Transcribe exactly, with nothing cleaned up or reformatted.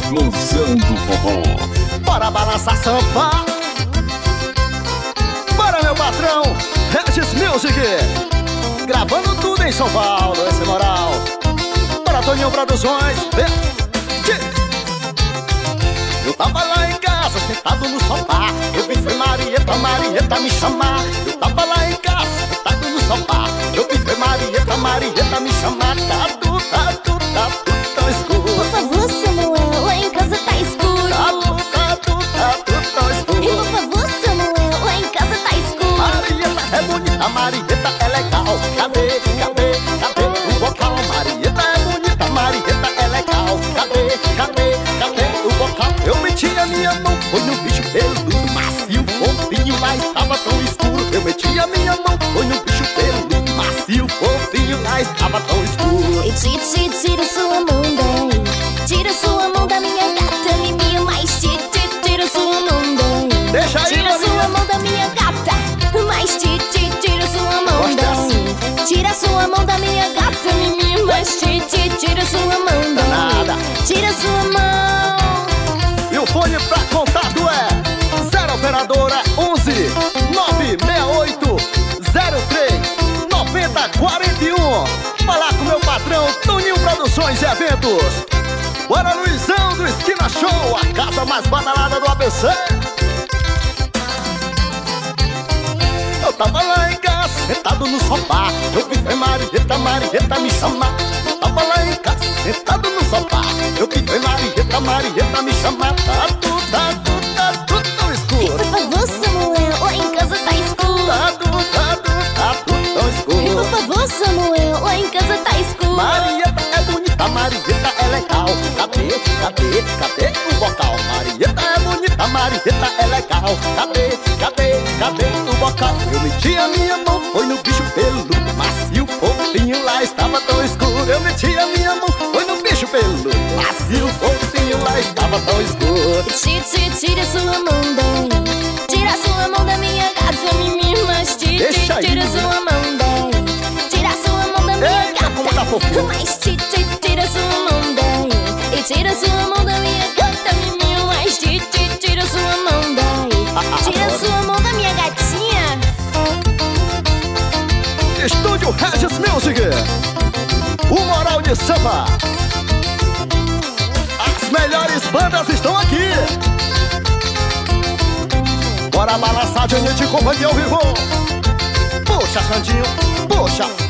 Explosão do forró. Bora balançar samba. Bora, meu patrão, Regis Music, gravando tudo em São Paulo, esse é moral. Bora, Toninho Produções. Eu tava lá em casa, sentado no sofá. Eu vi foi Marieta, Marieta me chamar. Eu tava lá em casa, sentado no sofá. Eu vi foi Marieta, Marieta me chamar. Tá tudo, tá tudo, tá tudo tão escuro. Por favor, Samuel, lá em casa tá escuro. Tá tudo, tá tudo, tá tudo tão escuro. E por favor, Samuel, lá em casa tá escuro. Marieta é bonita, Marieta é legal. Cadê, cadê, cadê o vocal? Marieta é bonita, Marieta é legal. Cadê, cadê, cadê o vocal? Eu meti a minha mão, foi no bicho peludo, macio, fofinho, mas tava tão escuro. Eu meti a minha mão, foi no bicho peludo, macio, fofinho, mas tava tão escuro. E tira, tira, tira sua mão daí. Tira sua mão da minha gata, Mimi, mas tira, tira, tira sua mão daí. Deixa aí, Tira Maria. sua mão da minha gata, mas tira, tira, tira sua mão Gosta daí. Tira sua mão da minha gata, Mimi, mas tira, tira, tira sua mão daí. Nada. Tira sua mão. E o fone pra contato é zero operadora onze nove seis oito zero três nove zero quatro um. Falar com meu patrão Toninho Produções e Eventos. Bora, Luizão do Esquina Show, a casa mais badalada do A B C. Eu tava lá em casa, sentado no sofá. Eu vi foi Marieta, Marieta me chamar. Eu tava lá em casa, sentado no sofá. Eu vi foi Marieta, Marieta me chamar. Tá tudo, tá tudo, tá tudo tão Por escuro. favor, Samuel, lá em casa tá escuro. Tá tudo, tá tudo, tá tudo tão Por escuro. favor, Samuel, lá em casa tá escuro. Marieta é bonita, Marieta é legal. Cadê, cadê, cadê o vocal? Marieta é bonita, Marieta é legal. Cadê, cadê, cadê o vocal? Eu meti a minha mão, foi no bicho peludo, macio, fofinho, lá estava tão escuro. Eu meti a minha mão, foi no bicho peludo, macio, fofinho, lá estava tão escuro. Tira, tira, tira sua mão daí. Tira sua mão da minha gata, Mimi, mas tira, Deixa aí, tira menina. sua mão daí. Tira sua mão da minha Eita, como tá gata, fofinho. mas tira, tira, tira sua mão daí. E tira sua mão da minha gata, Mimi, mas tira, tira, tira sua mão daí. Tira Adoro. sua mão da minha gatinha. Estúdio Regis Music, o moral de samba. As melhores bandas estão aqui. Bora balançar de noite com companhia ao vivo. Puxa, Xandinho, puxa.